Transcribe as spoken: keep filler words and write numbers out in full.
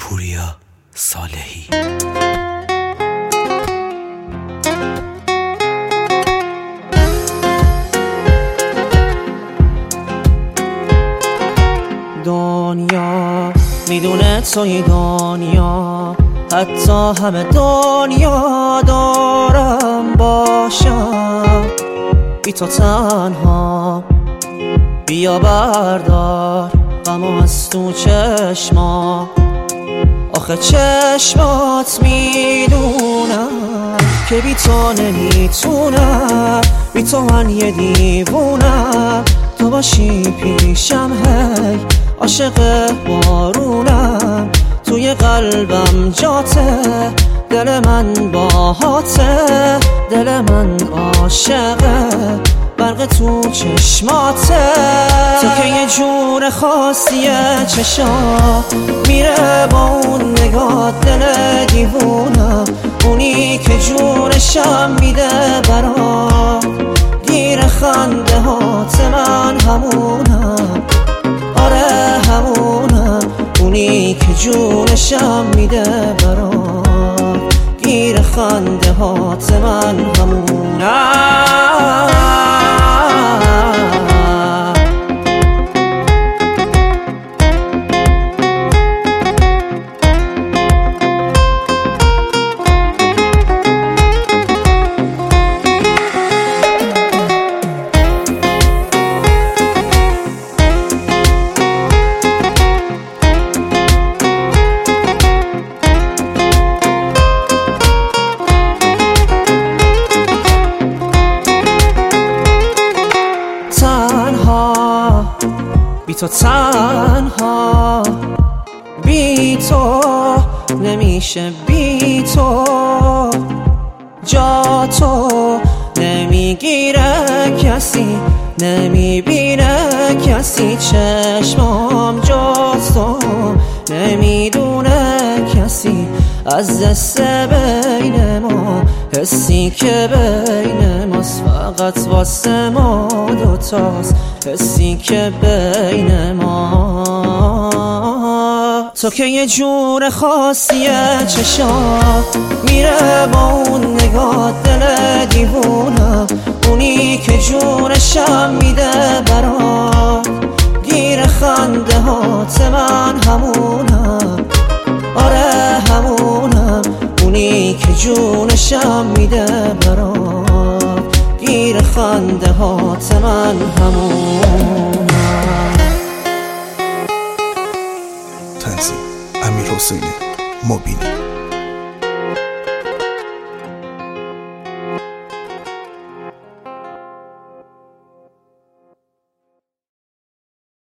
پوریا صالحی. دنیا میدونه توی دنیا، حتی همه دنیا دارم باشم بی تو تنها. بیا بردار غمو از تو چشما، آخه چشمات میدونم که بی تو نمیتونم، بی تو من یه دیوونم. تو باشی پیشم هی عاشق بارونم، توی قلبم جاته، دل من باهاته، دل من عاشقه، برق تو چشماته. تو که یه جور خاصیه چشا، میره با اون نگاه دل دیوونم، اونی که جونشم میده برام. گیر خنده هات من همونم، آره همونم، اونی که جونشم میده برام. گیر خنده هات من همونم. بی تو تنها، بی تو نمیشه، بی تو جا تو نمیگیره کسی، نمیبینه کسی، چشمام جز تو نمیدونه کسی. از دست بین ما حسی که بین ماست، فقط واسه ما دوتاست، حسی که بین ما. تو که یه جور خاصیه چشا، میره با اون نگاه دل دیوونم، اونی که جونشم میده برام. گیر خنده هات من همونم، آره همونم، اونی که جونشم میده برام. گیر خنده هات من همونم. تنظیم امیر حسین مبینی.